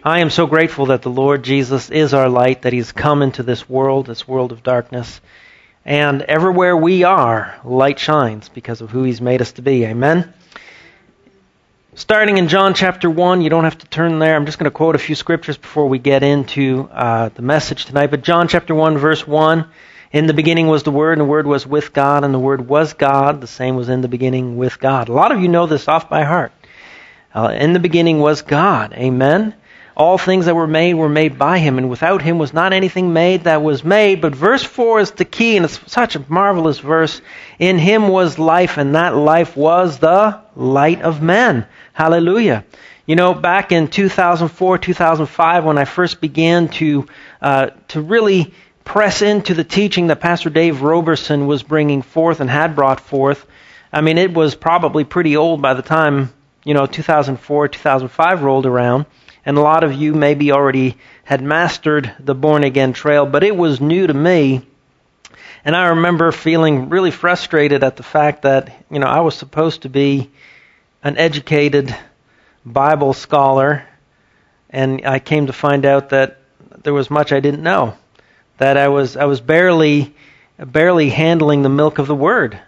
I am so grateful that the Lord Jesus is our light, that He's come into this world of darkness. And everywhere we are, light shines because of who He's made us to be. Amen? Starting in John chapter 1, you don't have to turn there. I'm just going to quote a few scriptures before we get into the message tonight. But John chapter 1, verse 1, in the beginning was the Word, and the Word was with God, and the Word was God. The same was in the beginning with God. A lot of you know this off by heart. In the beginning was God. Amen? All things that were made by Him, and without Him was not anything made that was made. But verse 4 is the key, and it's such a marvelous verse. In Him was life, and that life was the light of men. Hallelujah. You know, back in 2004, 2005, when I first began to really press into the teaching that Pastor Dave Roberson was bringing forth and had brought forth, I mean, it was probably pretty old by the time, 2004, 2005 rolled around. And a lot of you maybe already had mastered the born-again trail, but it was new to me. And I remember feeling really frustrated at the fact that, I was supposed to be an educated Bible scholar, and I came to find out that there was much I didn't know, that I was barely handling the milk of the Word.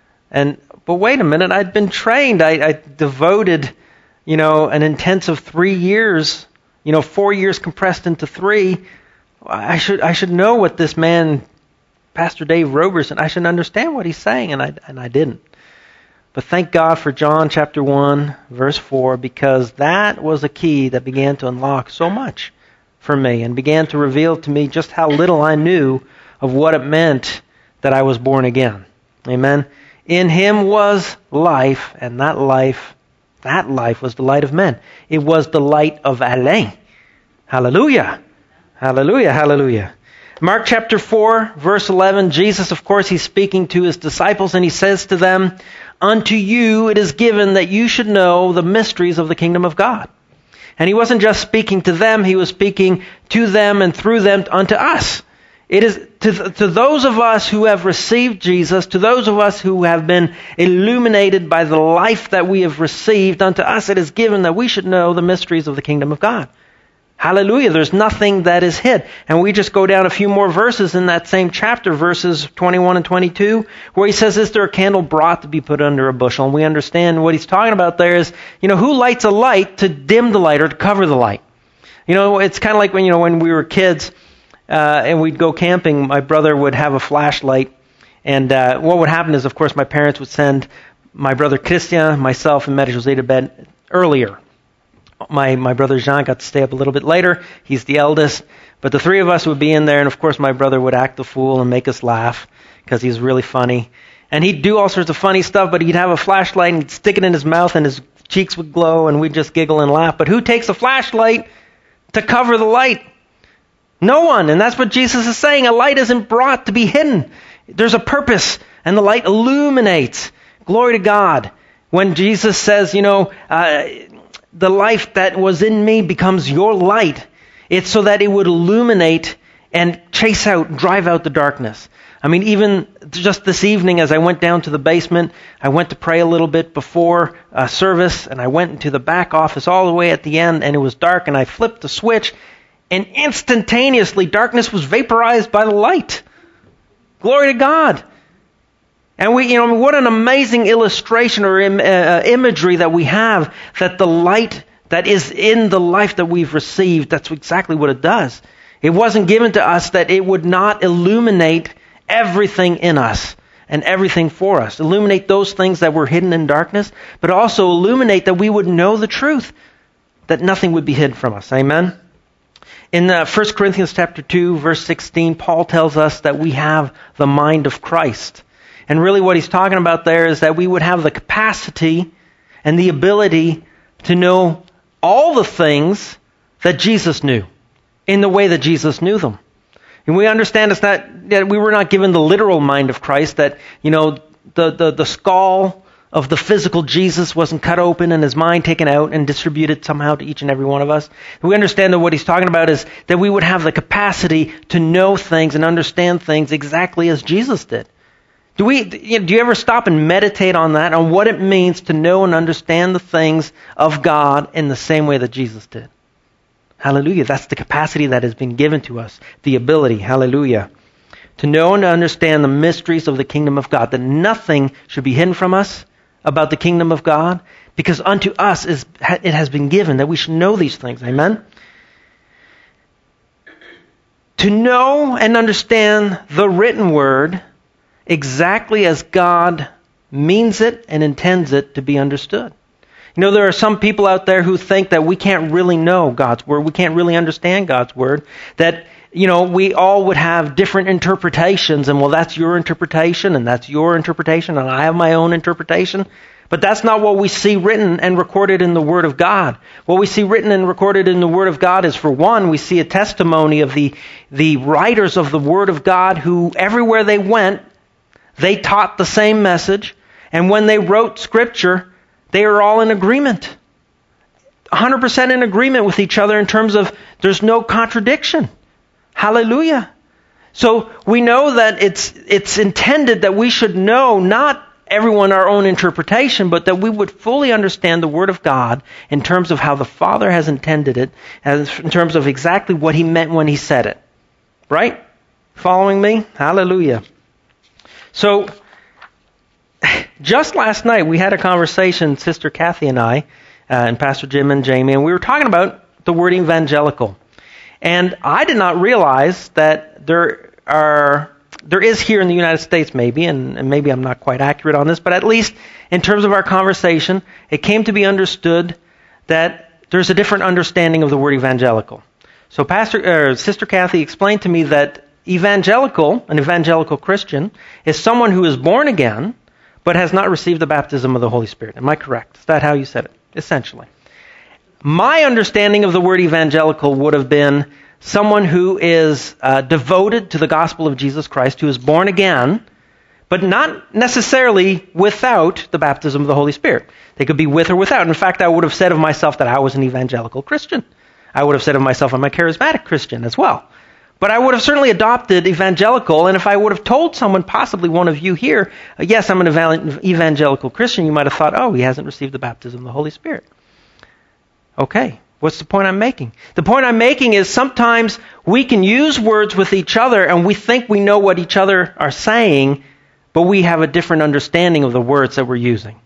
But wait a minute, I'd been trained. I devoted an intensive 3 years, 4 years compressed into 3. I should know what this man, Pastor Dave Roberson, I should understand what he's saying, and I didn't. But thank God for John chapter 1, verse 4, because that was a key that began to unlock so much for me and began to reveal to me just how little I knew of what it meant that I was born again. Amen. In Him was life, and that life was the light of men. It was the light of Alain. Hallelujah. Hallelujah. Hallelujah. Mark chapter 4, verse 11, Jesus, of course, He's speaking to His disciples, and He says to them, "Unto you it is given that you should know the mysteries of the kingdom of God." And He wasn't just speaking to them, He was speaking to them and through them unto us. It is to those of us who have received Jesus, to those of us who have been illuminated by the life that we have received, unto us it is given that we should know the mysteries of the kingdom of God. Hallelujah. There's nothing that is hid. And we just go down a few more verses in that same chapter, verses 21 and 22, where He says, "Is there a candle brought to be put under a bushel?" And we understand what He's talking about there is, who lights a light to dim the light or to cover the light? It's kind of like when we were kids, and we'd go camping, my brother would have a flashlight. And what would happen is, of course, my parents would send my brother Christian, myself, and Marie-Josée to bed earlier. My brother Jean got to stay up a little bit later. He's the eldest. But the three of us would be in there, and of course my brother would act the fool and make us laugh because he's really funny. And he'd do all sorts of funny stuff, but he'd have a flashlight and he'd stick it in his mouth and his cheeks would glow and we'd just giggle and laugh. But who takes a flashlight to cover the light? No one. And that's what Jesus is saying. A light isn't brought to be hidden. There's a purpose, and the light illuminates. Glory to God. When Jesus says, the life that was in me becomes your light, it's so that it would illuminate and drive out the darkness. I mean, even just this evening as I went down to the basement, I went to pray a little bit before service, and I went into the back office all the way at the end, and it was dark, and I flipped the switch, and instantaneously darkness was vaporized by the light. Glory to God. And what an amazing illustration or imagery that we have, that the light that is in the life that we've received, that's exactly what it does. It wasn't given to us that it would not illuminate everything in us and everything for us. Illuminate those things that were hidden in darkness, but also illuminate that we would know the truth, that nothing would be hidden from us. Amen? In 1 Corinthians chapter 2, verse 16, Paul tells us that we have the mind of Christ. And really what he's talking about there is that we would have the capacity and the ability to know all the things that Jesus knew in the way that Jesus knew them. And we understand it's not that we were not given the literal mind of Christ, that, the skull of the physical Jesus wasn't cut open and His mind taken out and distributed somehow to each and every one of us. We understand that what he's talking about is that we would have the capacity to know things and understand things exactly as Jesus did. Do you ever stop and meditate on that, on what it means to know and understand the things of God in the same way that Jesus did? Hallelujah. That's the capacity that has been given to us, the ability. Hallelujah. To know and to understand the mysteries of the kingdom of God, that nothing should be hidden from us about the kingdom of God, because unto us it has been given that we should know these things. Amen? To know and understand the written word exactly as God means it and intends it to be understood. You know, there are some people out there who think that we can't really know God's word, we can't really understand God's word, that, you know, we all would have different interpretations, and well, that's your interpretation, and that's your interpretation, and I have my own interpretation. But that's not what we see written and recorded in the Word of God. What we see written and recorded in the Word of God is, for one, we see a testimony of the writers of the Word of God who, everywhere they went, they taught the same message. And when they wrote Scripture, they are all in agreement. 100% in agreement with each other in terms of there's no contradiction. Hallelujah. So we know that it's intended that we should know not everyone our own interpretation, but that we would fully understand the Word of God in terms of how the Father has intended it, in terms of exactly what He meant when He said it. Right? Following me? Hallelujah. So, just last night we had a conversation, Sister Kathy and I, and Pastor Jim and Jamie, and we were talking about the word evangelical. And I did not realize that there is here in the United States maybe, and maybe I'm not quite accurate on this, but at least in terms of our conversation, it came to be understood that there's a different understanding of the word evangelical. So Sister Kathy explained to me that an evangelical Christian, is someone who is born again, but has not received the baptism of the Holy Spirit. Am I correct? Is that how you said it? Essentially. My understanding of the word evangelical would have been someone who is devoted to the gospel of Jesus Christ, who is born again, but not necessarily without the baptism of the Holy Spirit. They could be with or without. In fact, I would have said of myself that I was an evangelical Christian. I would have said of myself I'm a charismatic Christian as well. But I would have certainly adopted evangelical, and if I would have told someone, possibly one of you here, yes, I'm an evangelical Christian, you might have thought, oh, he hasn't received the baptism of the Holy Spirit. Okay. What's the point I'm making? The point I'm making is sometimes we can use words with each other and we think we know what each other are saying, but we have a different understanding of the words that we're using.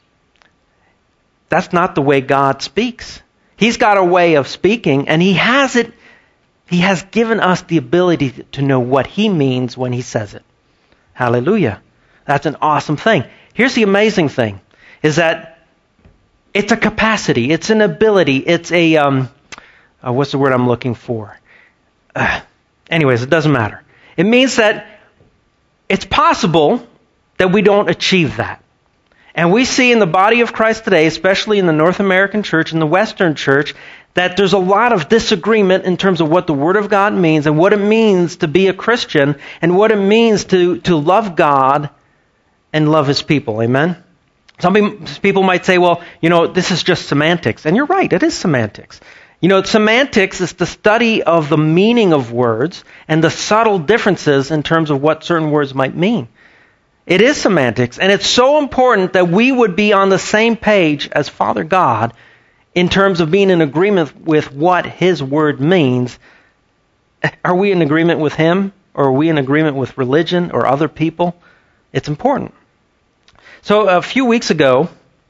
That's not the way God speaks. He's got a way of speaking, and He has given us the ability to know what He means when He says it. Hallelujah. That's an awesome thing. Here's the amazing thing, is that it's a capacity, it's an ability, it's a, what's the word I'm looking for? Anyways, it doesn't matter. It means that it's possible that we don't achieve that. And we see in the body of Christ today, especially in the North American church and the Western church, that there's a lot of disagreement in terms of what the Word of God means and what it means to be a Christian and what it means to love God and love His people. Amen? Some people might say, well, this is just semantics. And you're right, it is semantics. Semantics is the study of the meaning of words and the subtle differences in terms of what certain words might mean. It is semantics, and it's so important that we would be on the same page as Father God in terms of being in agreement with what His Word means. Are we in agreement with Him, or are we in agreement with religion or other people? It's important. So a few weeks ago,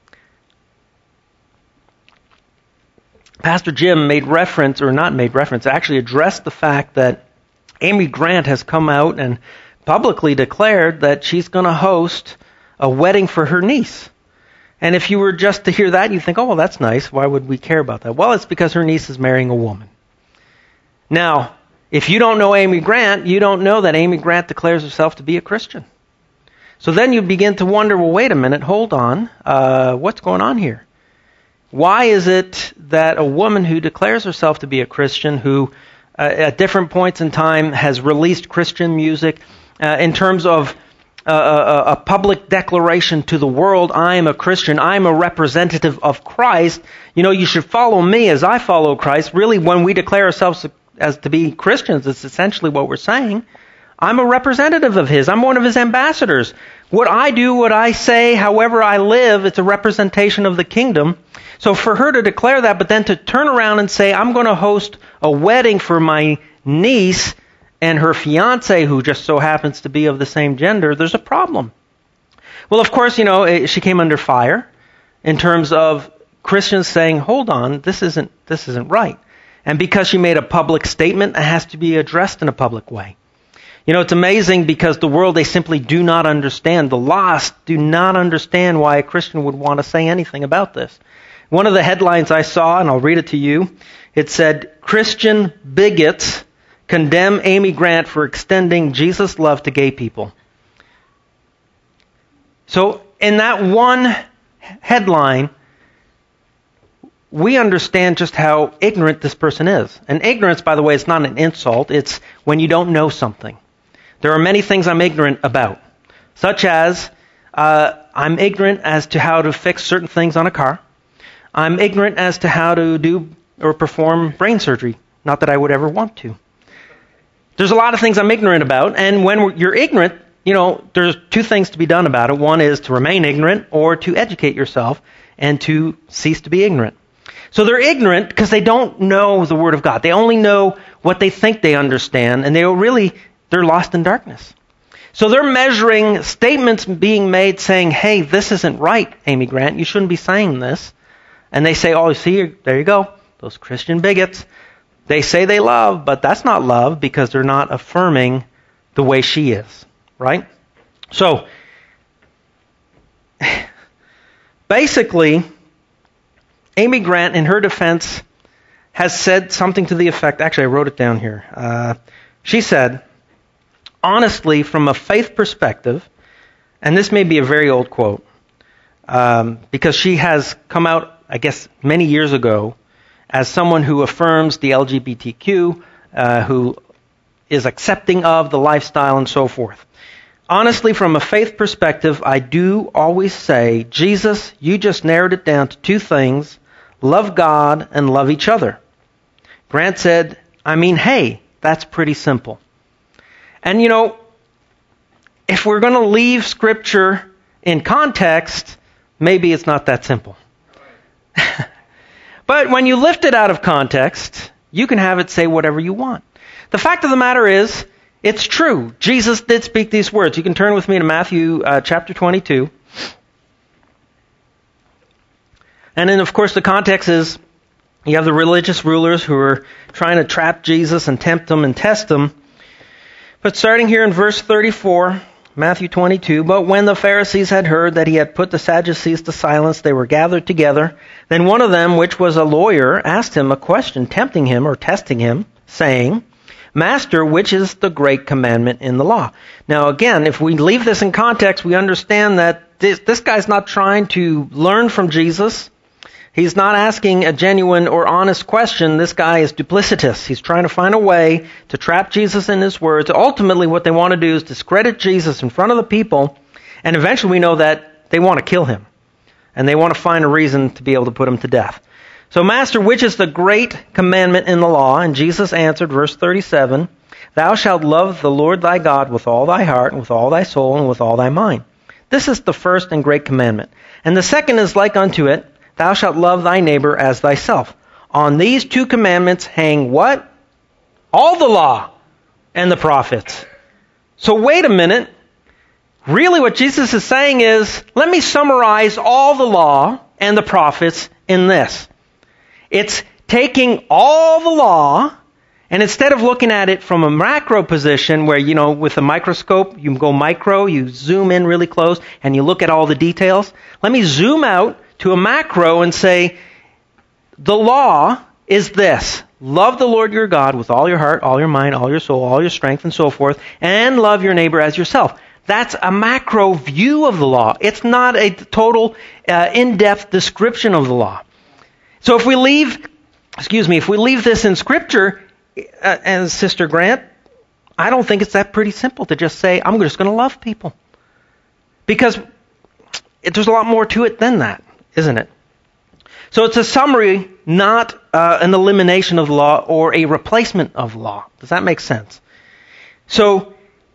Pastor Jim actually addressed the fact that Amy Grant has come out and publicly declared that she's going to host a wedding for her niece. And if you were just to hear that, you'd think, oh, well, that's nice. Why would we care about that? Well, it's because her niece is marrying a woman. Now, if you don't know Amy Grant, you don't know that Amy Grant declares herself to be a Christian. So then you begin to wonder, well, wait a minute, hold on. What's going on here? Why is it that a woman who declares herself to be a Christian, who at different points in time has released Christian music, in terms of a public declaration to the world, I am a Christian, I am a representative of Christ, you should follow me as I follow Christ. Really, when we declare ourselves as to be Christians, it's essentially what we're saying. I'm a representative of His. I'm one of His ambassadors. What I do, what I say, however I live, it's a representation of the kingdom. So for her to declare that, but then to turn around and say, I'm going to host a wedding for my niece and her fiancé, who just so happens to be of the same gender, there's a problem. Well, of course, she came under fire in terms of Christians saying, hold on, this isn't right. And because she made a public statement, it has to be addressed in a public way. It's amazing because the world, they simply do not understand. The lost do not understand why a Christian would want to say anything about this. One of the headlines I saw, and I'll read it to you, it said, Christian bigots condemn Amy Grant for extending Jesus' love to gay people. So in that one headline, we understand just how ignorant this person is. And ignorance, by the way, is not an insult. It's when you don't know something. There are many things I'm ignorant about, such as I'm ignorant as to how to fix certain things on a car. I'm ignorant as to how to do or perform brain surgery. Not that I would ever want to. There's a lot of things I'm ignorant about, and when you're ignorant, there's two things to be done about it. One is to remain ignorant or to educate yourself and to cease to be ignorant. So they're ignorant because they don't know the Word of God. They only know what they think they understand, and they're lost in darkness. So they're measuring statements being made saying, hey, this isn't right, Amy Grant. You shouldn't be saying this. And they say, oh, see, there you go. Those Christian bigots. They say they love, but that's not love because they're not affirming the way she is. Right? So, basically, Amy Grant, in her defense, has said something to the effect, actually I wrote it down here. She said, honestly, from a faith perspective, and this may be a very old quote, because she has come out, I guess, many years ago as someone who affirms the LGBTQ, who is accepting of the lifestyle and so forth. Honestly, from a faith perspective, I do always say, Jesus, you just narrowed it down to two things, love God and love each other. Grant said, hey, that's pretty simple. And if we're going to leave Scripture in context, maybe it's not that simple. But when you lift it out of context, you can have it say whatever you want. The fact of the matter is, it's true. Jesus did speak these words. You can turn with me to Matthew chapter 22. And then, of course, the context is you have the religious rulers who are trying to trap Jesus and tempt him and test him. But starting here in verse 34, Matthew 22, but when the Pharisees had heard that he had put the Sadducees to silence, they were gathered together. Then one of them, which was a lawyer, asked him a question, tempting him or testing him, saying, Master, which is the great commandment in the law? Now again, if we leave this in context, we understand that this guy's not trying to learn from Jesus. He's not asking a genuine or honest question. This guy is duplicitous. He's trying to find a way to trap Jesus in his words. Ultimately, what they want to do is discredit Jesus in front of the people, and eventually we know that they want to kill him. And they want to find a reason to be able to put him to death. So, Master, which is the great commandment in the law? And Jesus answered, verse 37, Thou shalt love the Lord thy God with all thy heart, and with all thy soul, and with all thy mind. This is the first and great commandment. And the second is like unto it, Thou shalt love thy neighbor as thyself. On these two commandments hang what? All the law and the prophets. So wait a minute. Really what Jesus is saying is, let me summarize all the law and the prophets in this. It's taking all the law, and instead of looking at it from a macro position where, with a microscope, you go micro, you zoom in really close, and you look at all the details. Let me zoom out to a macro and say, the law is this. Love the Lord your God with all your heart, all your mind, all your soul, all your strength, and so forth, and love your neighbor as yourself. That's a macro view of the law. It's not a total in-depth description of the law. So if we leave this in Scripture, as Sister Grant, I don't think it's that pretty simple to just say, I'm just going to love people. Because there's a lot more to it than that, isn't it? So it's a summary, not an elimination of the law or a replacement of law. Does that make sense? So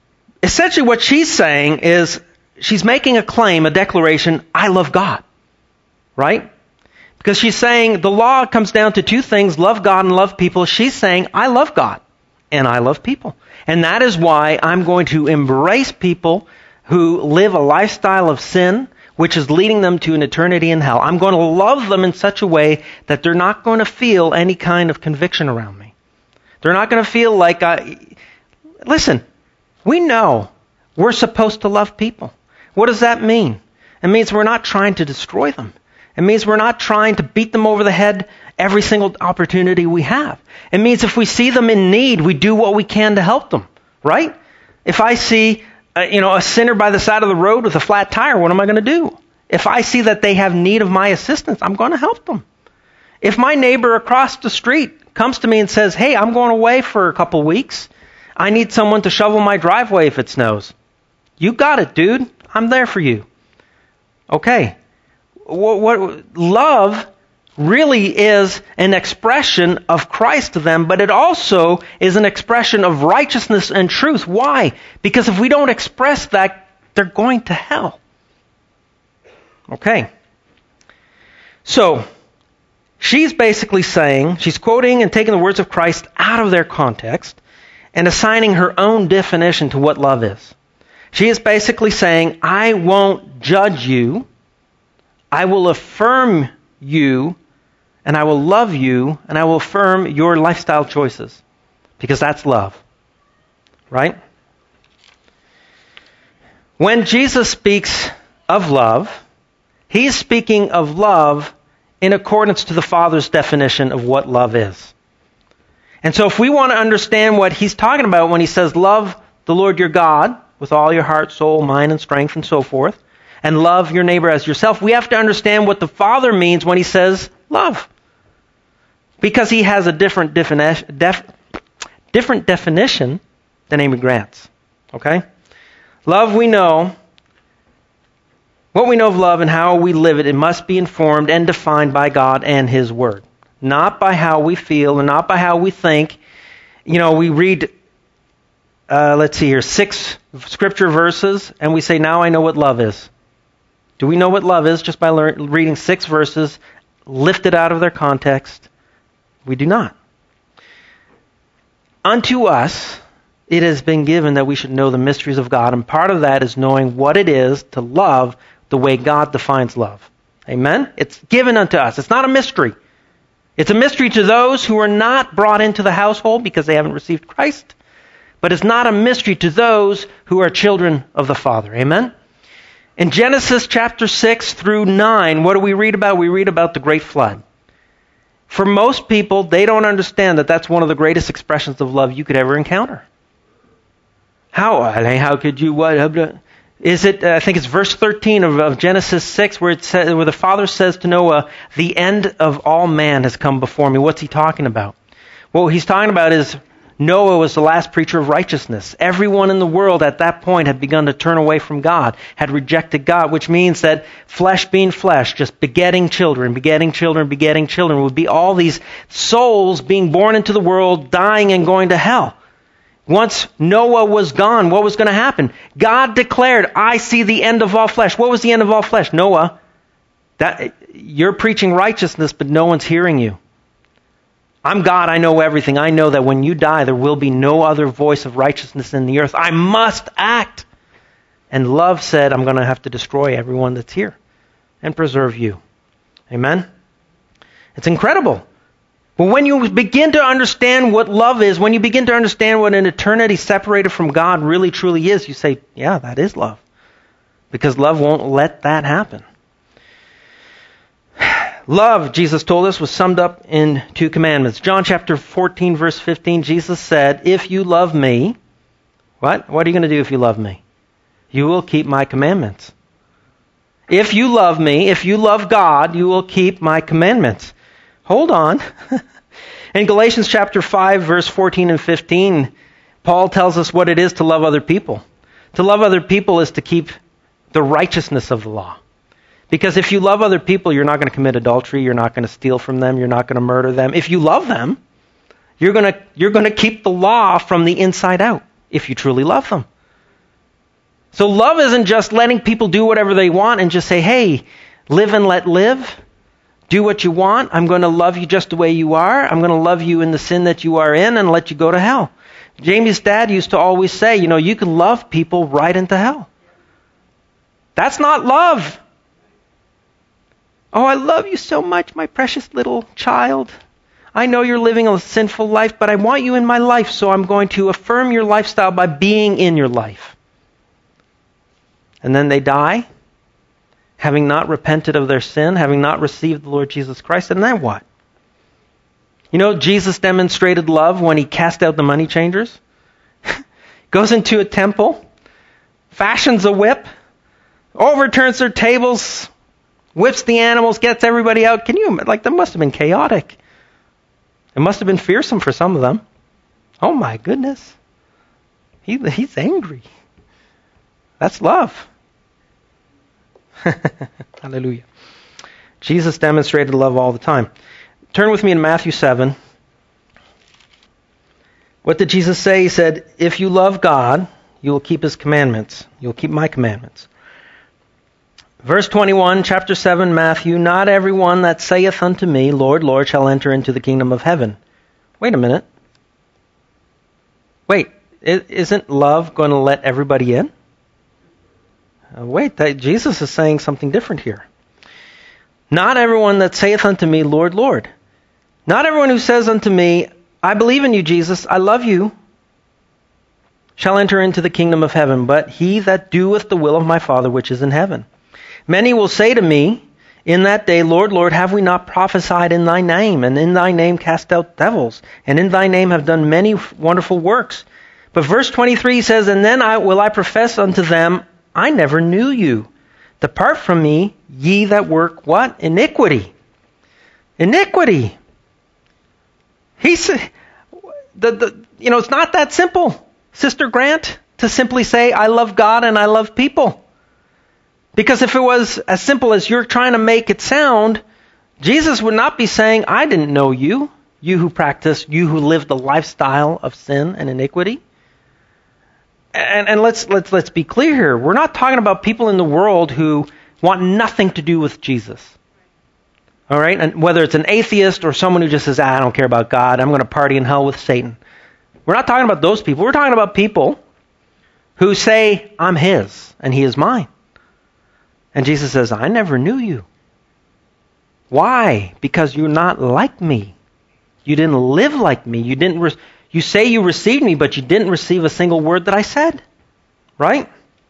essentially what she's saying is she's making a claim, a declaration, I love God. Right? Because she's saying the law comes down to two things, love God and love people. She's saying, I love God and I love people. And that is why I'm going to embrace people who live a lifestyle of sin, which is leading them to an eternity in hell. I'm going to love them in such a way that they're not going to feel any kind of conviction around me. They're not going to feel like listen, we know we're supposed to love people. What does that mean? It means we're not trying to destroy them. It means we're not trying to beat them over the head every single opportunity we have. It means if we see them in need, we do what we can to help them, right? If I see a sinner by the side of the road with a flat tire, what am I going to do? If I see that they have need of my assistance, I'm going to help them. If my neighbor across the street comes to me and says, hey, I'm going away for a couple weeks. I need someone to shovel my driveway if it snows. You got it, dude. I'm there for you. Okay. What love really is an expression of Christ to them, but it also is an expression of righteousness and truth. Why? Because if we don't express that, they're going to hell. Okay. So, she's basically saying, she's quoting and taking the words of Christ out of their context and assigning her own definition to what love is. She is basically saying, I won't judge you. I will affirm you, and I will love you, and I will affirm your lifestyle choices, because that's love, right? When Jesus speaks of love, he's speaking of love in accordance to the Father's definition of what love is. And so if we want to understand what he's talking about when he says, love the Lord your God with all your heart, soul, mind, and strength, and so forth, and love your neighbor as yourself, we have to understand what the Father means when he says love. Because he has a different definition than Amy Grant's. Okay? Love, we know. What we know of love and how we live it, it must be informed and defined by God and his word. Not by how we feel and not by how we think. We read, 6 scripture verses, and we say, now I know what love is. Do we know what love is just by reading 6 verses, lifted out of their context? We do not. Unto us, it has been given that we should know the mysteries of God, and part of that is knowing what it is to love the way God defines love. Amen? It's given unto us. It's not a mystery. It's a mystery to those who are not brought into the household because they haven't received Christ, but it's not a mystery to those who are children of the Father. Amen? In Genesis chapter 6 through 9, what do we read about? We read about the great flood. For most people, they don't understand that that's one of the greatest expressions of love you could ever encounter. How could you? What is it? I think it's verse 13 of Genesis 6, where the Father says to Noah, "The end of all man has come before me." What's he talking about? What he's talking about is Noah was the last preacher of righteousness. Everyone in the world at that point had begun to turn away from God, had rejected God, which means that flesh being flesh, just begetting children, would be all these souls being born into the world, dying and going to hell. Once Noah was gone, what was going to happen? God declared, I see the end of all flesh. What was the end of all flesh? Noah, you're preaching righteousness, but no one's hearing you. I'm God, I know everything. I know that when you die, there will be no other voice of righteousness in the earth. I must act. And love said, I'm going to have to destroy everyone that's here and preserve you. Amen? It's incredible. But when you begin to understand what love is, when you begin to understand what an eternity separated from God really truly is, you say, yeah, that is love. Because love won't let that happen. Love, Jesus told us, was summed up in 2 commandments. John chapter 14, verse 15, Jesus said, if you love me, what? What are you going to do if you love me? You will keep my commandments. If you love me, if you love God, you will keep my commandments. Hold on. In Galatians chapter 5, verse 14 and 15, Paul tells us what it is to love other people. To love other people is to keep the righteousness of the law. Because if you love other people, you're not going to commit adultery, you're not going to steal from them, you're not going to murder them. If you love them, you're going to keep the law from the inside out, if you truly love them. So love isn't just letting people do whatever they want and just say, hey, live and let live. Do what you want. I'm going to love you just the way you are. I'm going to love you in the sin that you are in and let you go to hell. Jamie's dad used to always say, you can love people right into hell. That's not love. Oh, I love you so much, my precious little child. I know you're living a sinful life, but I want you in my life, so I'm going to affirm your lifestyle by being in your life. And then they die, having not repented of their sin, having not received the Lord Jesus Christ, and then what? Jesus demonstrated love when he cast out the money changers. Goes into a temple, fashions a whip, overturns their tables, whips the animals, gets everybody out. That must have been chaotic. It must have been fearsome for some of them. Oh my goodness. He's angry. That's love. Hallelujah. Jesus demonstrated love all the time. Turn with me to Matthew 7. What did Jesus say? He said, if you love God, you will keep his commandments. You'll keep my commandments. Verse 21, chapter 7, Matthew, not everyone that saith unto me, Lord, Lord, shall enter into the kingdom of heaven. Wait a minute. Wait, isn't love going to let everybody in? Jesus is saying something different here. Not everyone that saith unto me, Lord, Lord. Not everyone who says unto me, I believe in you, Jesus, I love you, shall enter into the kingdom of heaven, but he that doeth the will of my Father which is in heaven. Many will say to me in that day, Lord, Lord, have we not prophesied in thy name, and in thy name cast out devils, and in thy name have done many wonderful works? But verse 23 says, and then will I profess unto them, I never knew you. Depart from me, ye that work what? Iniquity. Iniquity. He said, it's not that simple, Sister Grant, to simply say, I love God and I love people. Because if it was as simple as you're trying to make it sound, Jesus would not be saying, I didn't know you, you who lived a lifestyle of sin and iniquity. And let's be clear here. We're not talking about people in the world who want nothing to do with Jesus. All right? And whether it's an atheist or someone who just says, I don't care about God, I'm going to party in hell with Satan. We're not talking about those people. We're talking about people who say, I'm his and he is mine. And Jesus says, I never knew you. Why? Because you're not like me. You didn't live like me. You say you received me, but you didn't receive a single word that I said. Right?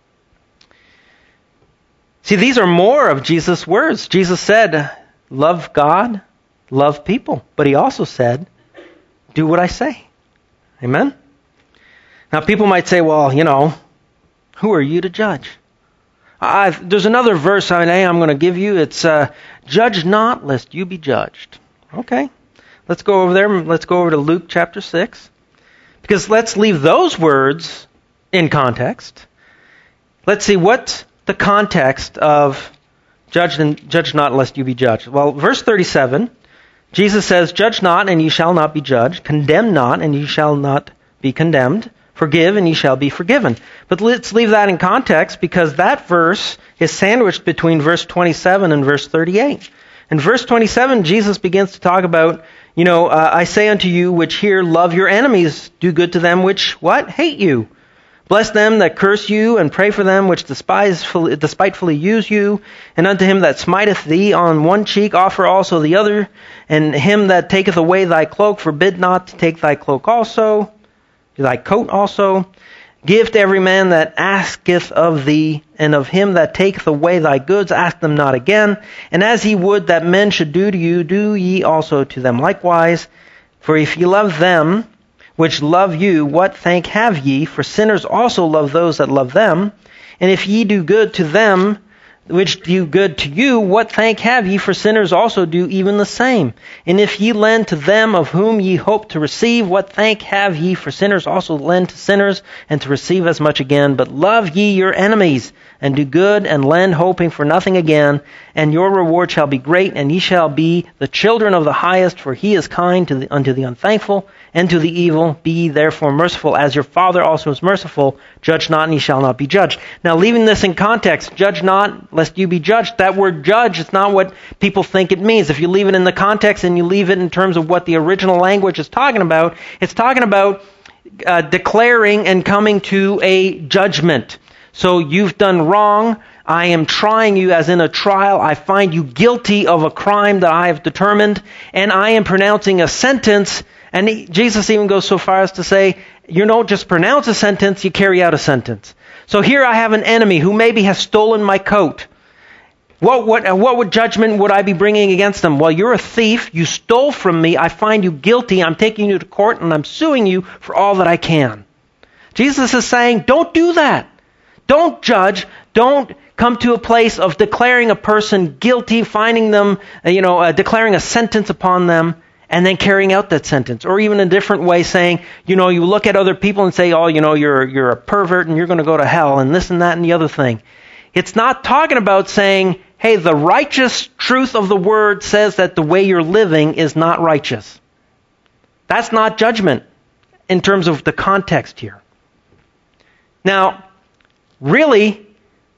See, these are more of Jesus' words. Jesus said, love God, love people. But he also said, do what I say. Amen? Now, people might say, well, who are you to judge? There's another verse I'm going to give you. It's, judge not, lest you be judged. Okay. Let's go over there. Let's go over to Luke chapter 6. Because let's leave those words in context. Let's see what's the context of judge not, lest you be judged. Well, verse 37, Jesus says, judge not, and ye shall not be judged. Condemn not, and ye shall not be condemned. Forgive, and ye shall be forgiven. But let's leave that in context, because that verse is sandwiched between verse 27 and verse 38. In verse 27, Jesus begins to talk about, I say unto you which hear, love your enemies, do good to them which, what? Hate you. Bless them that curse you, and pray for them which despitefully use you. And unto him that smiteth thee on one cheek, offer also the other. And him that taketh away thy cloak, forbid not to take thy cloak also. Thy coat also. Give to every man that asketh of thee, and of him that taketh away thy goods, ask them not again. And as ye would that men should do to you, do ye also to them likewise. For if ye love them which love you, what thank have ye? For sinners also love those that love them. And if ye do good to them which do good to you, what thank have ye? For sinners also do even the same. And if ye lend to them of whom ye hope to receive, what thank have ye? For sinners also lend to sinners, and to receive as much again. But love ye your enemies, and do good, and lend, hoping for nothing again. and your reward shall be great, and ye shall be the children of the highest, for he is kind unto the unthankful and to the evil. Be ye therefore merciful, as your Father also is merciful. Judge not, and ye shall not be judged. Now, leaving this in context, judge not, lest you be judged. That word judge is not what people think it means. If you leave it in the context and you leave it in terms of what the original language is talking about, it's talking about declaring and coming to a judgment. So you've done wrong. I am trying you as in a trial. I find you guilty of a crime that I have determined, and I am pronouncing a sentence. And Jesus even goes so far as to say, you don't just pronounce a sentence, you carry out a sentence. So here I have an enemy who maybe has stolen my coat. What judgment would I be bringing against them? Well, you're a thief. You stole from me. I find you guilty. I'm taking you to court, and I'm suing you for all that I can. Jesus is saying, don't do that. Don't judge. Don't come to a place of declaring a person guilty, finding them, declaring a sentence upon them, and then carrying out that sentence. Or even a different way saying, you look at other people and say, oh, you're a pervert and you're going to go to hell and this and that and the other thing. It's not talking about saying, hey, the righteous truth of the word says that the way you're living is not righteous. That's not judgment in terms of the context here. Now, really,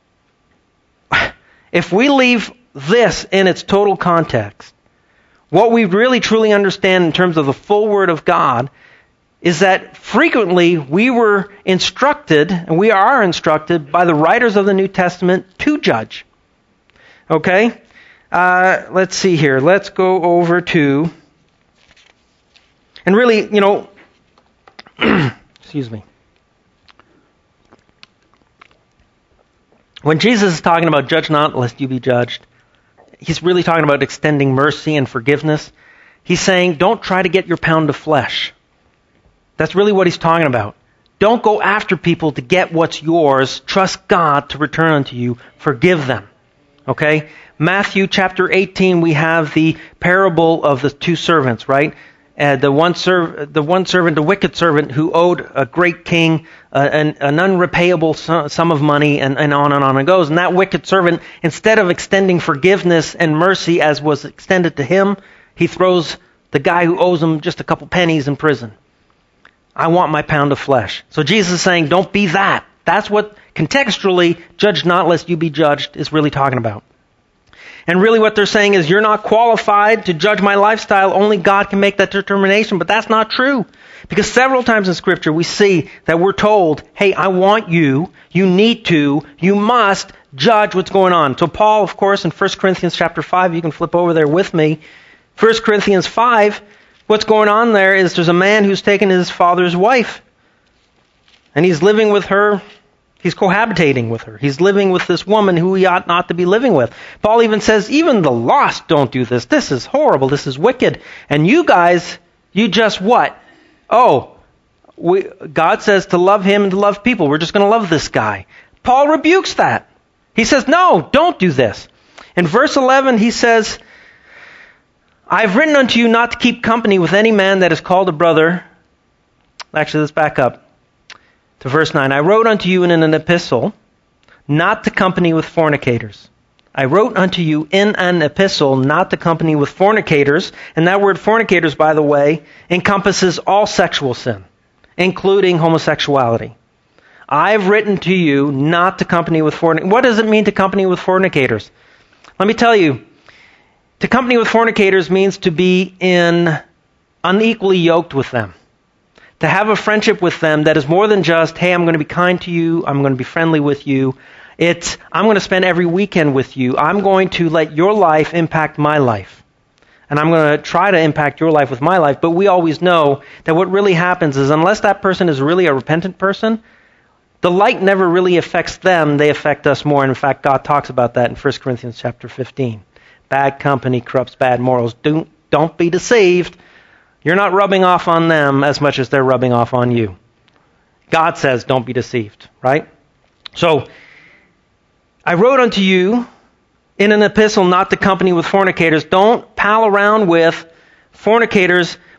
if we leave this in its total context, what we really truly understand in terms of the full Word of God is that frequently we were instructed, and we are instructed by the writers of the New Testament to judge. Okay? Let's see here. Let's go over to, and really, excuse me. When Jesus is talking about judge not lest you be judged, he's really talking about extending mercy and forgiveness. He's saying, don't try to get your pound of flesh. That's really what he's talking about. Don't go after people to get what's yours. Trust God to return unto you. Forgive them. Okay? Matthew chapter 18, we have the parable of the two servants, right? The one servant, the wicked servant who owed a great king an unrepayable sum of money, and on it goes. And that wicked servant, instead of extending forgiveness and mercy as was extended to him, he throws the guy who owes him just a couple pennies in prison. I want my pound of flesh. So Jesus is saying, don't be that. That's what contextually, judge not lest you be judged is really talking about. And really what they're saying is, you're not qualified to judge my lifestyle. Only God can make that determination. But that's not true. Because several times in Scripture we see that we're told, hey, I want you need to, you must judge what's going on. So Paul, of course, in 1 Corinthians chapter 5, you can flip over there with me. 1 Corinthians 5, what's going on there is there's a man who's taken his father's wife. And he's living with her. He's cohabitating with her. He's living with this woman who he ought not to be living with. Paul even says, even the lost don't do this. This is horrible. This is wicked. And you guys, you just what? God says to love him and to love people. We're just going to love this guy. Paul rebukes that. He says, no, don't do this. In verse 11, he says, I have written unto you not to keep company with any man that is called a brother. Actually, let's back up to verse 9. I wrote unto you in an epistle not to company with fornicators. I wrote unto you in an epistle not to company with fornicators. And that word fornicators, by the way, encompasses all sexual sin, including homosexuality. I've written to you not to company with fornicators. What does it mean to company with fornicators? Let me tell you. To company with fornicators means to be unequally yoked with them. To have a friendship with them that is more than just, hey, I'm going to be kind to you, I'm going to be friendly with you. It's, I'm going to spend every weekend with you. I'm going to let your life impact my life. And I'm going to try to impact your life with my life. But we always know that what really happens is, unless that person is really a repentant person, the light never really affects them. They affect us more. And in fact, God talks about that in 1 Corinthians chapter 15. Bad company corrupts bad morals. Don't be deceived. You're not rubbing off on them as much as they're rubbing off on you. God says don't be deceived, right? So, I wrote unto you in an epistle not to company with fornicators. Don't pal around with fornicators.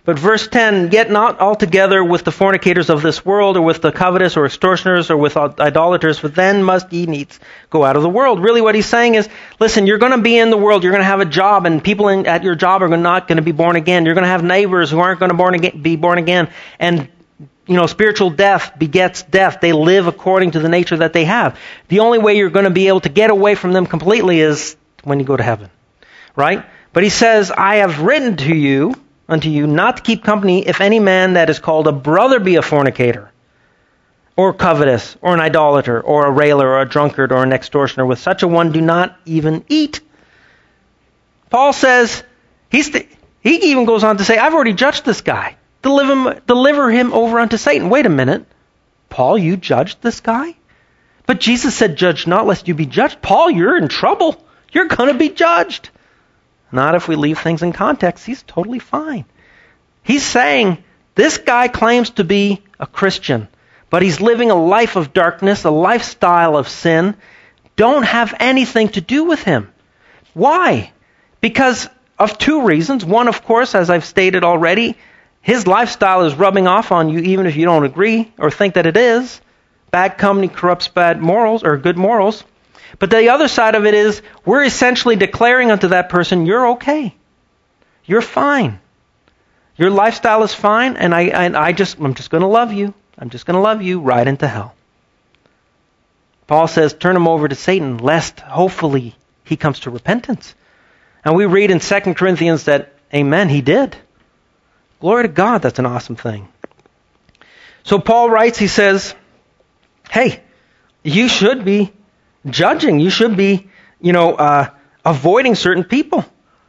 But verse 10, yet not altogether with the fornicators of this world, or with the covetous, or extortioners, or with idolaters, for then must ye needs go out of the world. Really what he's saying is, listen, you're going to be in the world, you're going to have a job, and people at your job are not going to be born again. You're going to have neighbors who aren't going to be born again. And, spiritual death begets death. They live according to the nature that they have. The only way you're going to be able to get away from them completely is when you go to heaven. Right? But he says, I have written unto you not to keep company if any man that is called a brother be a fornicator, or covetous, or an idolater, or a railer, or a drunkard, or an extortioner. With such a one do not even eat. Paul says, he even goes on to say, I've already judged this guy. Deliver him over unto Satan. Wait a minute. Paul, you judged this guy? But Jesus said, judge not lest you be judged. Paul, you're in trouble. You're going to be judged. Not if we leave things in context. He's totally fine. He's saying, this guy claims to be a Christian, but he's living a life of darkness, a lifestyle of sin. Don't have anything to do with him. Why? Because of two reasons. One, of course, as I've stated already, his lifestyle is rubbing off on you even if you don't agree or think that it is. Bad company corrupts bad morals or good morals. But the other side of it is we're essentially declaring unto that person, you're okay. You're fine. Your lifestyle is fine, and I'm just going to love you. I'm just going to love you right into hell. Paul says, turn him over to Satan, lest hopefully he comes to repentance. And we read in 2 Corinthians that, amen, he did. Glory to God, that's an awesome thing. So Paul writes, he says, hey, you should be judging. You should be, avoiding certain people.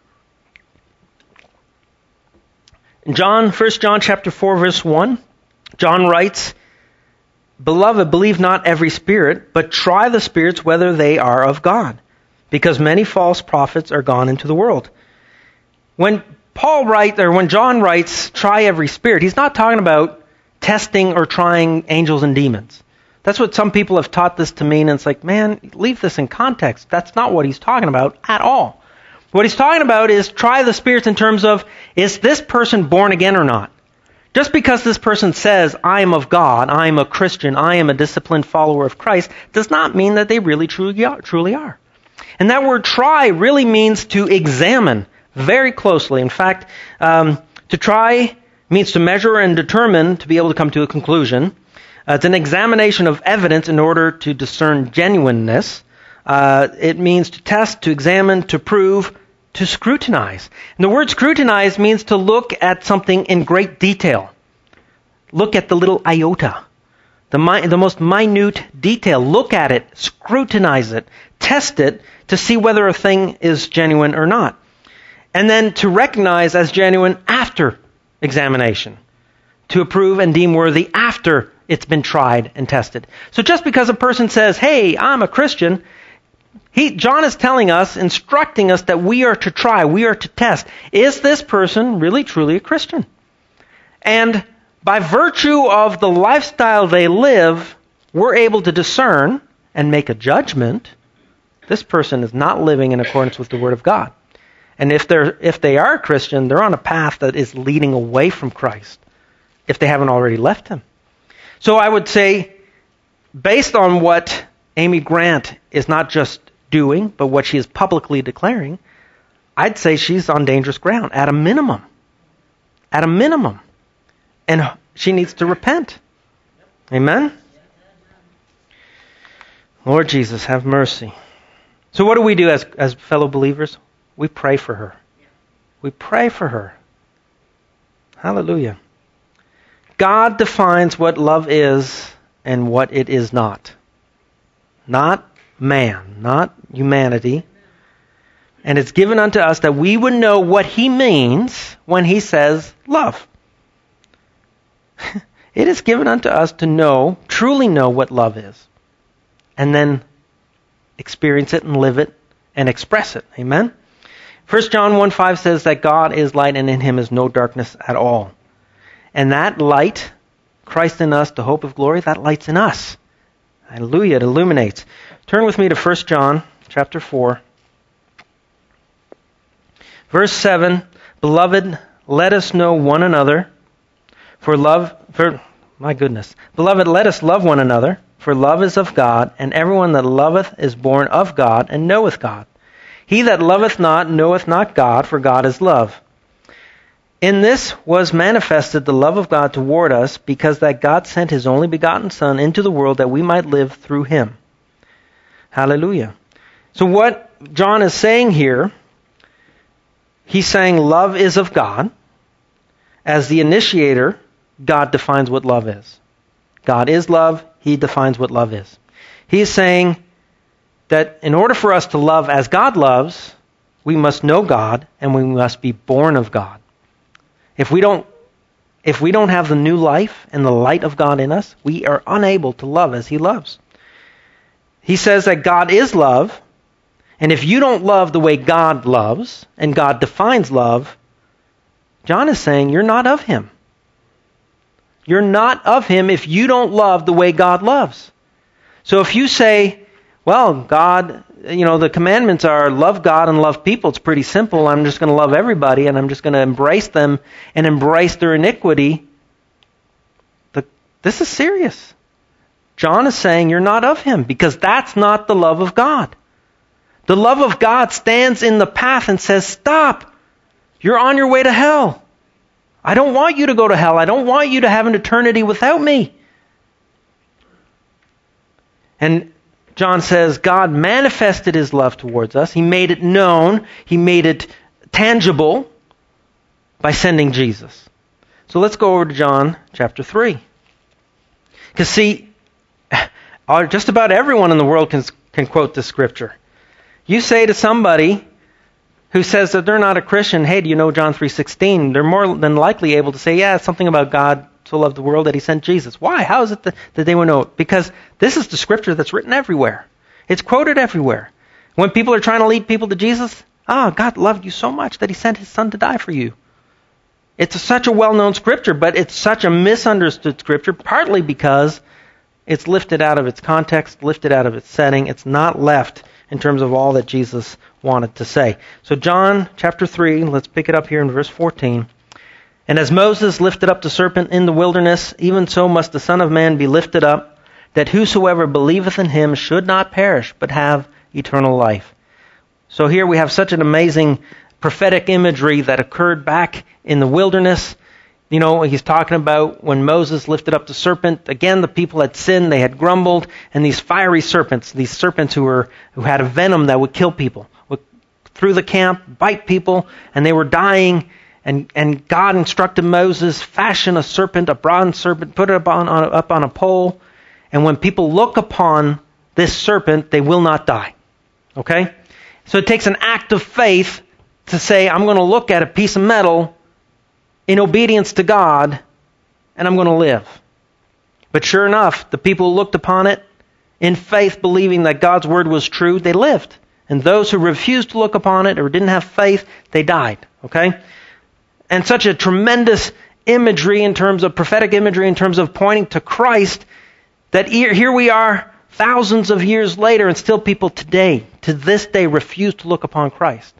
In 1 John chapter 4, verse 1, John writes, Beloved, believe not every spirit, but try the spirits whether they are of God, because many false prophets are gone into the world. When John writes, try every spirit, he's not talking about testing or trying angels and demons. That's what some people have taught this to mean, and it's like, man, leave this in context. That's not what he's talking about at all. What he's talking about is try the spirits in terms of, is this person born again or not? Just because this person says, I am of God, I am a Christian, I am a disciplined follower of Christ, does not mean that they really truly are. And that word try really means to examine very closely. In fact, to try means to measure and determine to be able to come to a conclusion. It's an examination of evidence in order to discern genuineness. It means to test, to examine, to prove, to scrutinize. And the word scrutinize means to look at something in great detail. Look at the little iota, the most minute detail. Look at it, scrutinize it, test it to see whether a thing is genuine or not. And then to recognize as genuine after examination. To approve and deem worthy after it's been tried and tested. So just because a person says, hey, I'm a Christian, John is telling us, instructing us that we are to try, we are to test. Is this person really truly a Christian? And by virtue of the lifestyle they live, we're able to discern and make a judgment. This person is not living in accordance with the Word of God. And if they are a Christian, they're on a path that is leading away from Christ, if they haven't already left Him. So I would say, based on what Amy Grant is not just doing, but what she is publicly declaring, I'd say she's on dangerous ground, at a minimum. At a minimum. And she needs to repent. Amen? Lord Jesus, have mercy. So what do we do as fellow believers? We pray for her. We pray for her. Hallelujah. God defines what love is and what it is not. Not man, not humanity. And it's given unto us that we would know what He means when He says love. It is given unto us to know, truly know what love is. And then experience it and live it and express it. Amen? 1 John 1:5 says that God is light and in Him is no darkness at all. And that light, Christ in us, the hope of glory, that light's in us. Hallelujah, it illuminates. Turn with me to 1 John chapter 4. Verse 7, Beloved, let us know one another, Beloved, let us love one another, for love is of God, and everyone that loveth is born of God, and knoweth God. He that loveth not knoweth not God, for God is love. In this was manifested the love of God toward us, because that God sent his only begotten Son into the world that we might live through him. Hallelujah. So what John is saying here, he's saying love is of God. As the initiator, God defines what love is. God is love. He defines what love is. He's saying that in order for us to love as God loves, we must know God and we must be born of God. If we don't have the new life and the light of God in us, we are unable to love as he loves. He says that God is love, and if you don't love the way God loves, and God defines love, John is saying you're not of him. You're not of him if you don't love the way God loves. So if you say, well, God, the commandments are love God and love people. It's pretty simple. I'm just going to love everybody and I'm just going to embrace them and embrace their iniquity. This is serious. John is saying you're not of him because that's not the love of God. The love of God stands in the path and says, stop. You're on your way to hell. I don't want you to go to hell. I don't want you to have an eternity without me. And John says God manifested his love towards us. He made it known. He made it tangible by sending Jesus. So let's go over to John chapter 3. Because see, just about everyone in the world can quote this scripture. You say to somebody who says that they're not a Christian, hey, do you know John 3:16? They're more than likely able to say, yeah, it's something about God so loved the world that he sent Jesus. Why? How is it that they would know it? Because this is the scripture that's written everywhere. It's quoted everywhere. When people are trying to lead people to Jesus, God loved you so much that he sent his son to die for you. It's such a well-known scripture, but it's such a misunderstood scripture, partly because it's lifted out of its context, lifted out of its setting. It's not left in terms of all that Jesus wanted to say. So John chapter 3, let's pick it up here in verse 14. And as Moses lifted up the serpent in the wilderness, even so must the Son of Man be lifted up, that whosoever believeth in him should not perish, but have eternal life. So here we have such an amazing prophetic imagery that occurred back in the wilderness. He's talking about when Moses lifted up the serpent. Again, the people had sinned, they had grumbled, and these fiery serpents, who had a venom that would kill people, would through the camp, bite people, and they were dying. And God instructed Moses, fashion a serpent, a bronze serpent, put it up on a pole, and when people look upon this serpent, they will not die. Okay? So it takes an act of faith to say, I'm going to look at a piece of metal in obedience to God, and I'm going to live. But sure enough, the people who looked upon it in faith, believing that God's word was true, they lived. And those who refused to look upon it or didn't have faith, they died. Okay? And such a tremendous imagery in terms of prophetic imagery, in terms of pointing to Christ, that here we are thousands of years later, and still people today, to this day, refuse to look upon Christ.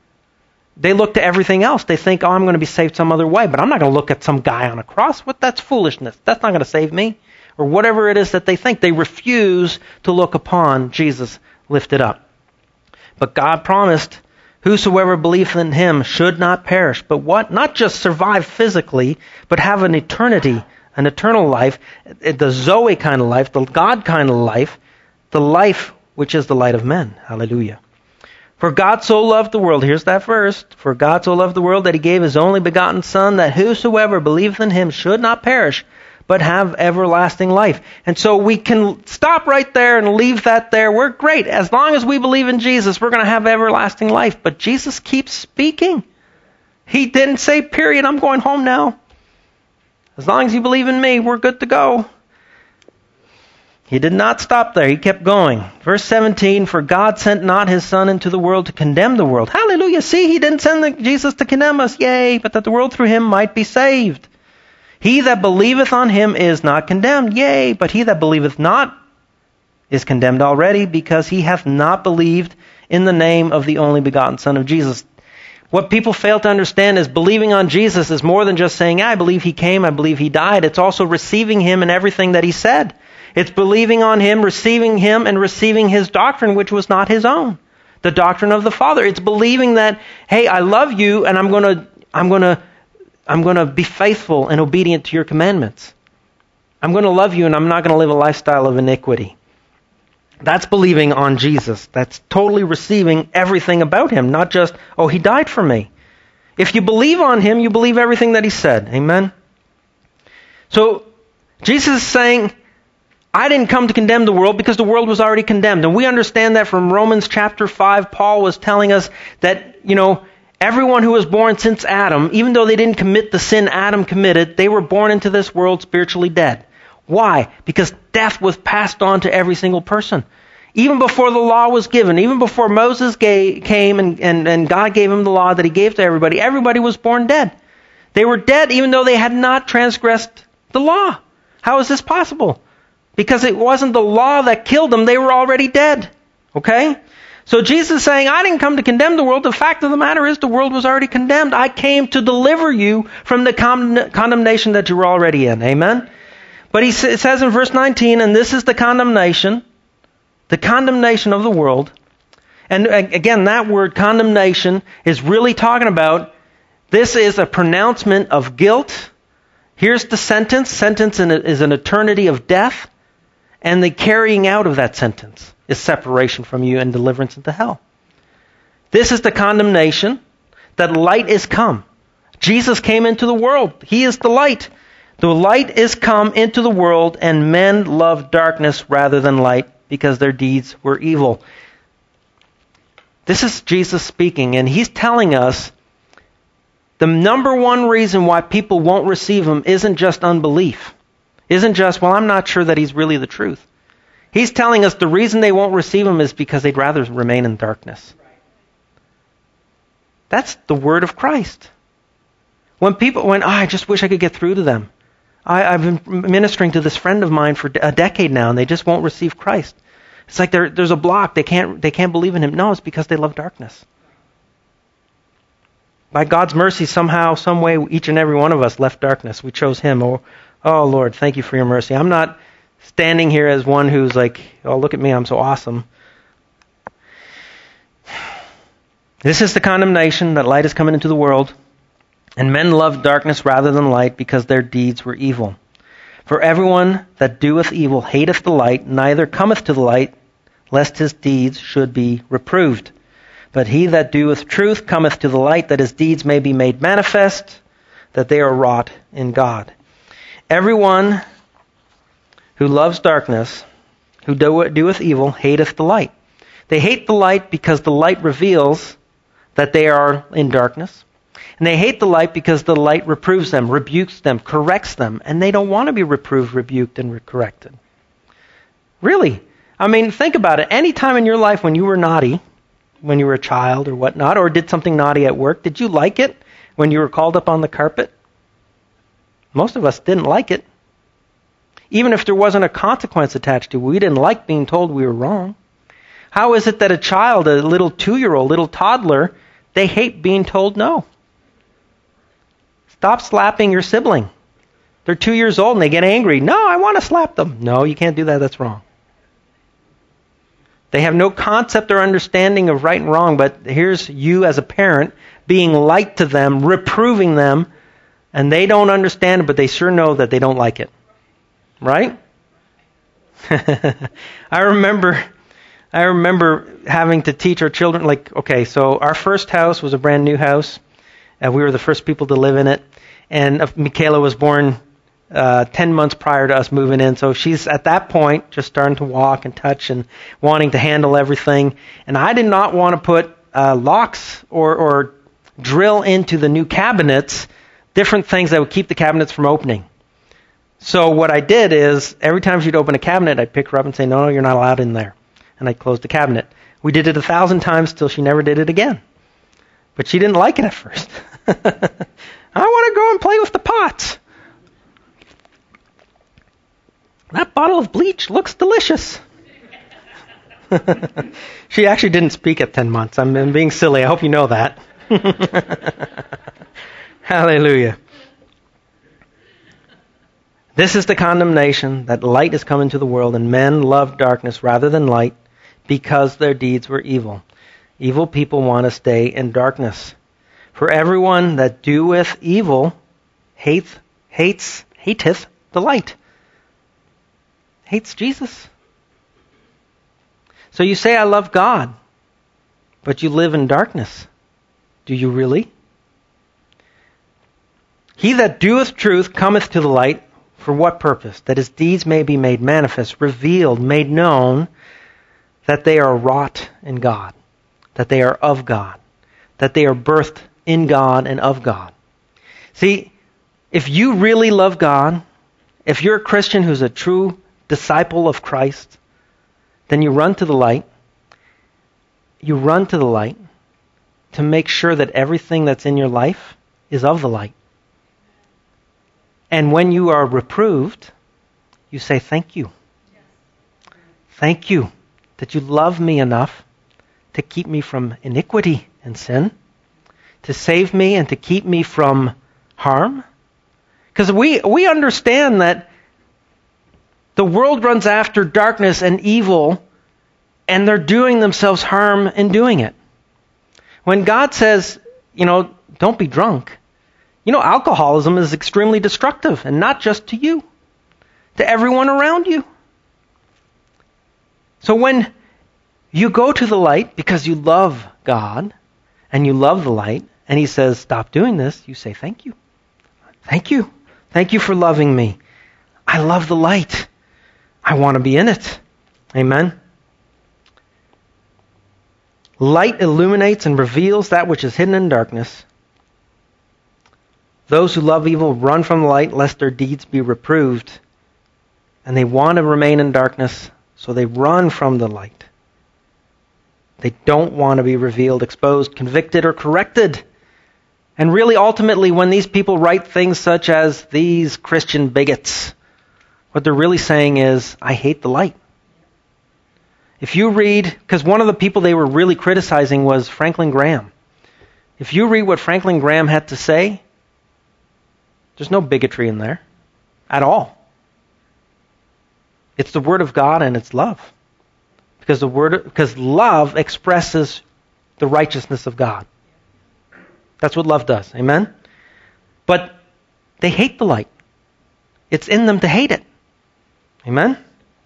They look to everything else. They think, I'm going to be saved some other way, but I'm not going to look at some guy on a cross. That's foolishness. That's not going to save me. Or whatever it is that they think. They refuse to look upon Jesus lifted up. But God promised, whosoever believeth in him should not perish. But what? Not just survive physically, but have an eternity, an eternal life, the Zoe kind of life, the God kind of life, the life which is the light of men. Hallelujah. For God so loved the world, here's that verse, for God so loved the world that he gave his only begotten Son, that whosoever believeth in him should not perish, but have everlasting life. And so we can stop right there and leave that there. We're great. As long as we believe in Jesus, we're going to have everlasting life. But Jesus keeps speaking. He didn't say, period, I'm going home now. As long as you believe in me, we're good to go. He did not stop there. He kept going. Verse 17, for God sent not his Son into the world to condemn the world. Hallelujah. See, he didn't send Jesus to condemn us. Yay. But that the world through him might be saved. He that believeth on him is not condemned. Yea, but he that believeth not is condemned already, because he hath not believed in the name of the only begotten Son of Jesus. What people fail to understand is believing on Jesus is more than just saying, I believe he came, I believe he died. It's also receiving him and everything that he said. It's believing on him, and receiving his doctrine, which was not his own. The doctrine of the Father. It's believing that, hey, I love you and I'm going to be faithful and obedient to your commandments. I'm going to love you and I'm not going to live a lifestyle of iniquity. That's believing on Jesus. That's totally receiving everything about him, not just, oh, he died for me. If you believe on him, you believe everything that he said. Amen? So, Jesus is saying, I didn't come to condemn the world because the world was already condemned. And we understand that from Romans chapter 5. Paul was telling us that, everyone who was born since Adam, even though they didn't commit the sin Adam committed, they were born into this world spiritually dead. Why? Because death was passed on to every single person. Even before the law was given, even before Moses came and God gave him the law that he gave to everybody was born dead. They were dead even though they had not transgressed the law. How is this possible? Because it wasn't the law that killed them, they were already dead. Okay? So Jesus is saying, I didn't come to condemn the world. The fact of the matter is the world was already condemned. I came to deliver you from the condemnation that you were already in. Amen? But it says in verse 19, and this is the condemnation of the world. And again, that word condemnation is really talking about, this is a pronouncement of guilt. Here's the sentence. Sentence is an eternity of death. And the carrying out of that sentence is separation from you and deliverance into hell. This is the condemnation, that light is come. Jesus came into the world. He is the light. The light is come into the world, and men love darkness rather than light because their deeds were evil. This is Jesus speaking, and he's telling us the number one reason why people won't receive him isn't just unbelief. Isn't just, well, I'm not sure that he's really the truth. He's telling us the reason they won't receive him is because they'd rather remain in darkness. That's the word of Christ. When people I just wish I could get through to them. I've been ministering to this friend of mine for a decade now, and they just won't receive Christ. It's like there's a block. They can't believe in him. No, it's because they love darkness. By God's mercy, somehow, some way, each and every one of us left darkness. We chose him. Oh, Lord, thank you for your mercy. I'm not standing here as one who's like, oh, look at me, I'm so awesome. This is the condemnation, that light is coming into the world. And men love darkness rather than light because their deeds were evil. For everyone that doeth evil hateth the light, neither cometh to the light, lest his deeds should be reproved. But he that doeth truth cometh to the light, that his deeds may be made manifest, that they are wrought in God. Everyone who loves darkness, who doeth evil, hateth the light. They hate the light because the light reveals that they are in darkness. And they hate the light because the light reproves them, rebukes them, corrects them. And they don't want to be reproved, rebuked, and corrected. Really. I mean, think about it. Any time in your life when you were naughty, when you were a child or whatnot, or did something naughty at work, did you like it when you were called up on the carpet? Most of us didn't like it. Even if there wasn't a consequence attached to it, we didn't like being told we were wrong. How is it that a child, a little 2-year-old, little toddler, they hate being told no? Stop slapping your sibling. They're 2 years old and they get angry. No, I want to slap them. No, you can't do that. That's wrong. They have no concept or understanding of right and wrong, but here's you as a parent being light to them, reproving them, and they don't understand it, but they sure know that they don't like it. Right? I remember having to teach our children, so our first house was a brand new house, and we were the first people to live in it, and Michaela was born 10 months prior to us moving in, so she's at that point just starting to walk and touch and wanting to handle everything, and I did not want to put locks or drill into the new cabinets, different things that would keep the cabinets from opening. So what I did is, every time she'd open a cabinet, I'd pick her up and say, no, you're not allowed in there. And I'd close the cabinet. We did it 1,000 times till she never did it again. But she didn't like it at first. I want to go and play with the pots. That bottle of bleach looks delicious. She actually didn't speak at 10 months. I'm being silly. I hope you know that. Hallelujah. This is the condemnation, that light is come into the world, and men love darkness rather than light, because their deeds were evil. Evil people want to stay in darkness. For everyone that doeth evil hateth the light. Hates Jesus. So you say, I love God, but you live in darkness. Do you really? He that doeth truth cometh to the light. For what purpose? That his deeds may be made manifest, revealed, made known, that they are wrought in God, that they are of God, that they are birthed in God and of God. See, if you really love God, if you're a Christian who's a true disciple of Christ, then you run to the light. You run to the light to make sure that everything that's in your life is of the light. And when you are reproved, you say, thank you. Thank you that you love me enough to keep me from iniquity and sin, to save me and to keep me from harm. Because we understand that the world runs after darkness and evil, and they're doing themselves harm in doing it. When God says, don't be drunk, alcoholism is extremely destructive, and not just to you, to everyone around you. So when you go to the light because you love God and you love the light, and He says, stop doing this, you say, thank you. Thank you. Thank you for loving me. I love the light. I want to be in it. Amen. Light illuminates and reveals that which is hidden in darkness. Those who love evil run from the light lest their deeds be reproved. And they want to remain in darkness, so they run from the light. They don't want to be revealed, exposed, convicted, or corrected. And really, ultimately, when these people write things such as these Christian bigots, what they're really saying is, I hate the light. If you read, because one of the people they were really criticizing was Franklin Graham. If you read what Franklin Graham had to say, there's no bigotry in there at all. It's the Word of God and it's love. Because love expresses the righteousness of God. That's what love does. Amen? But they hate the light. It's in them to hate it. Amen?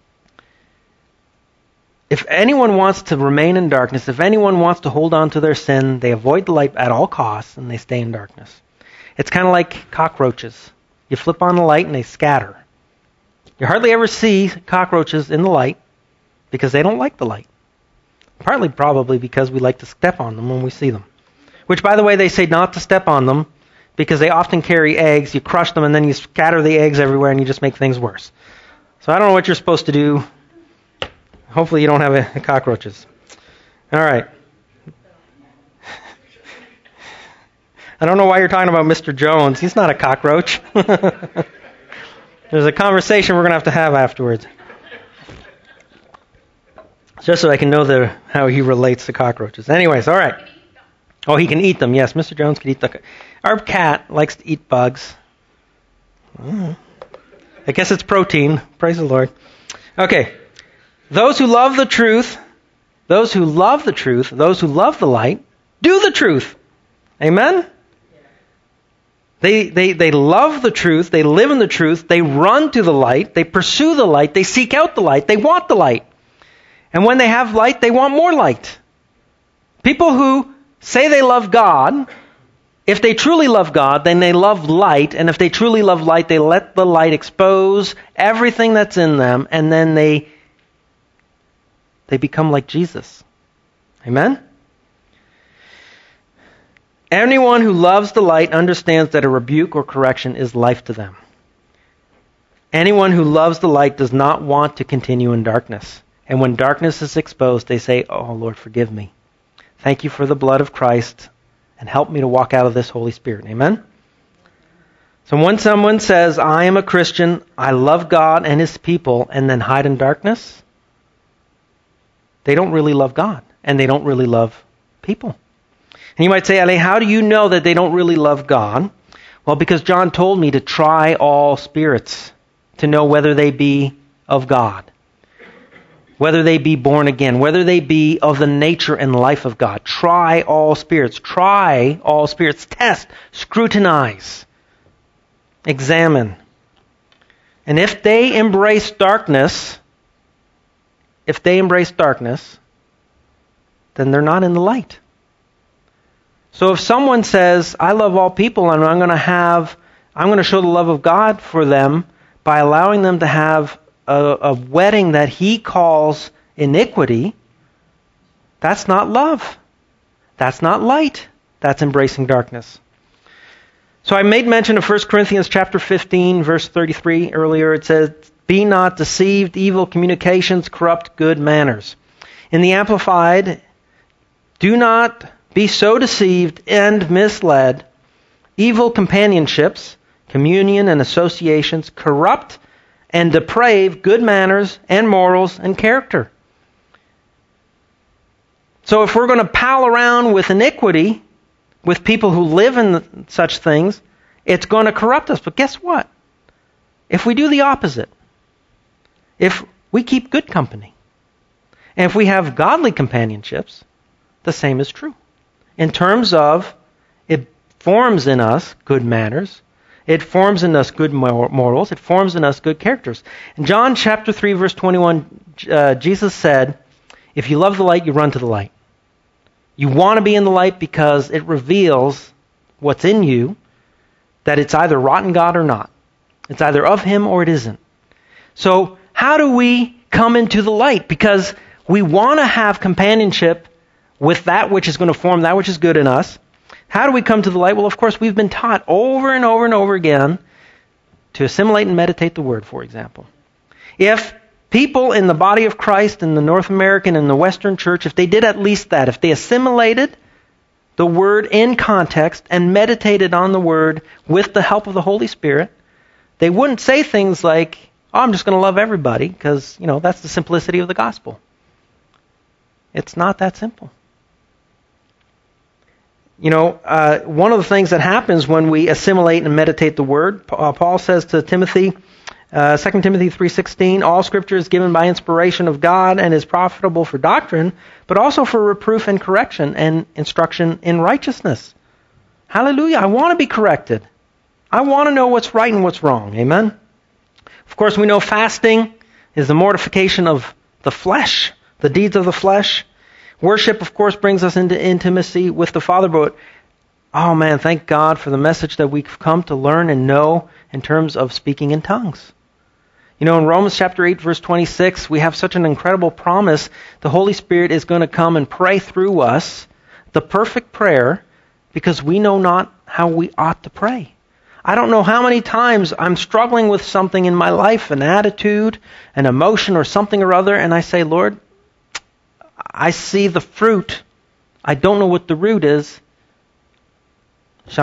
If anyone wants to remain in darkness, if anyone wants to hold on to their sin, they avoid the light at all costs and they stay in darkness. It's kind of like cockroaches. You flip on the light and they scatter. You hardly ever see cockroaches in the light because they don't like the light. Partly probably because we like to step on them when we see them. Which, by the way, they say not to step on them because they often carry eggs. You crush them and then you scatter the eggs everywhere and you just make things worse. So I don't know what you're supposed to do. Hopefully you don't have cockroaches. All right. I don't know why you're talking about Mr. Jones. He's not a cockroach. There's a conversation we're going to have afterwards. Just so I can know how he relates to cockroaches. Anyways, all right. Oh, he can eat them. Yes, Mr. Jones can eat the... Our cat likes to eat bugs. I guess it's protein. Praise the Lord. Okay. Those who love the truth, those who love the light, do the truth. Amen? They love the truth, they live in the truth, they run to the light, they pursue the light, they seek out the light, they want the light. And when they have light, they want more light. People who say they love God, if they truly love God, then they love light, and if they truly love light, they let the light expose everything that's in them, and then they become like Jesus. Amen? Anyone who loves the light understands that a rebuke or correction is life to them. Anyone who loves the light does not want to continue in darkness. And when darkness is exposed, they say, "Oh, Lord, forgive me. Thank you for the blood of Christ, and help me to walk out of this Holy Spirit." Amen? So when someone says, "I am a Christian, I love God and His people," and then hide in darkness, they don't really love God, and they don't really love people. And you might say, Ale, how do you know that they don't really love God? Well, because John told me to try all spirits to know whether they be of God, whether they be born again, whether they be of the nature and life of God. Try all spirits. Try all spirits. Test, scrutinize, examine. And if they embrace darkness, then they're not in the light. So if someone says, I love all people and I'm going to show the love of God for them by allowing them to have a wedding that he calls iniquity, that's not love. That's not light. That's embracing darkness. So I made mention of 1 Corinthians chapter 15, verse 33 earlier. It says, be not deceived, evil communications corrupt good manners. In the Amplified, do not be so deceived and misled. Evil companionships, communion and associations corrupt and deprave good manners and morals and character. So if we're going to pal around with iniquity, with people who live in such things, it's going to corrupt us. But guess what? If we do the opposite, if we keep good company, and if we have godly companionships, the same is true. In terms of, it forms in us good manners, it forms in us good morals, it forms in us good characters. In John chapter 3, verse 21, Jesus said, if you love the light, you run to the light. You want to be in the light because it reveals what's in you, that it's either rotten God or not. It's either of Him or it isn't. So how do we come into the light? Because we want to have companionship with that which is going to form that which is good in us. How do we come to the light? Well, of course, we've been taught over and over and over again to assimilate and meditate the Word, for example. If people in the body of Christ, in the North American and the Western church, if they did at least that, if they assimilated the Word in context and meditated on the Word with the help of the Holy Spirit, they wouldn't say things like, oh, I'm just going to love everybody, because, that's the simplicity of the gospel. It's not that simple. One of the things that happens when we assimilate and meditate the Word, Paul says to Timothy, 2 Timothy 3:16, all Scripture is given by inspiration of God and is profitable for doctrine, but also for reproof and correction and instruction in righteousness. Hallelujah. I want to be corrected. I want to know what's right and what's wrong. Amen? Of course, we know fasting is the mortification of the flesh, the deeds of the flesh. Worship, of course, brings us into intimacy with the Father, but, oh man, thank God for the message that we've come to learn and know in terms of speaking in tongues. In Romans chapter 8, verse 26, we have such an incredible promise. The Holy Spirit is going to come and pray through us the perfect prayer because we know not how we ought to pray. I don't know how many times I'm struggling with something in my life, an attitude, an emotion, or something or other, and I say, Lord, I see the fruit. I don't know what the root is. What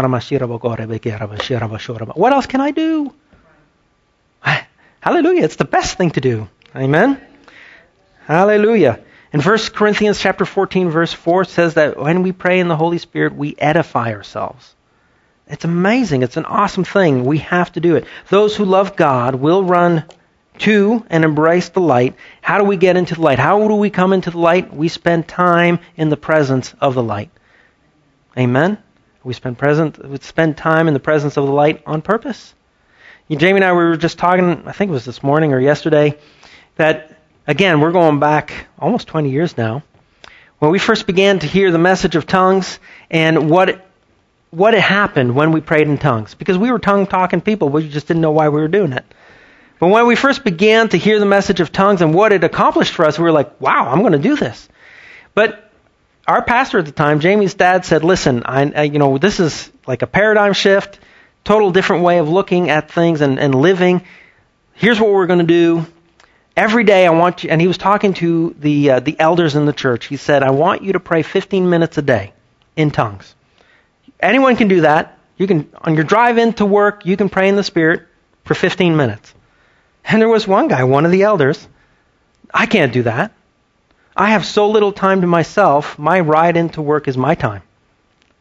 else can I do? Hallelujah. It's the best thing to do. Amen? Hallelujah. In 1 Corinthians chapter 14, verse 4 says that when we pray in the Holy Spirit, we edify ourselves. It's amazing. It's an awesome thing. We have to do it. Those who love God will run to and embrace the light. How do we get into the light? How do we come into the light? We spend time in the presence of the light. Amen? We spend time in the presence of the light on purpose. Jamie and I were just talking, I think it was this morning or yesterday, that, again, we're going back almost 20 years now, when we first began to hear the message of tongues and what had happened when we prayed in tongues. Because we were tongue-talking people, we just didn't know why we were doing it. But when we first began to hear the message of tongues and what it accomplished for us, we were like, wow, I'm going to do this. But our pastor at the time, Jamie's dad, said, listen, this is like a paradigm shift, total different way of looking at things and living. Here's what we're going to do. Every day I want you, and he was talking to the elders in the church. He said, I want you to pray 15 minutes a day in tongues. Anyone can do that. You can, on your drive into work, you can pray in the Spirit for 15 minutes. And there was one guy, one of the elders, I can't do that. I have so little time to myself, my ride into work is my time.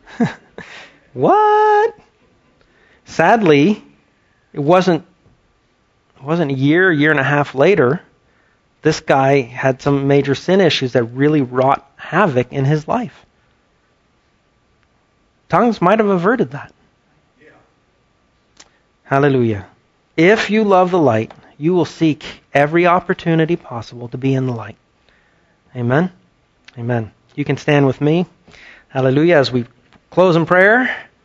What? Sadly, it wasn't a year and a half later, this guy had some major sin issues that really wrought havoc in his life. Tongues might have averted that. Yeah. Hallelujah. If you love the light, you will seek every opportunity possible to be in the light. Amen? Amen. You can stand with me. Hallelujah. As we close in prayer.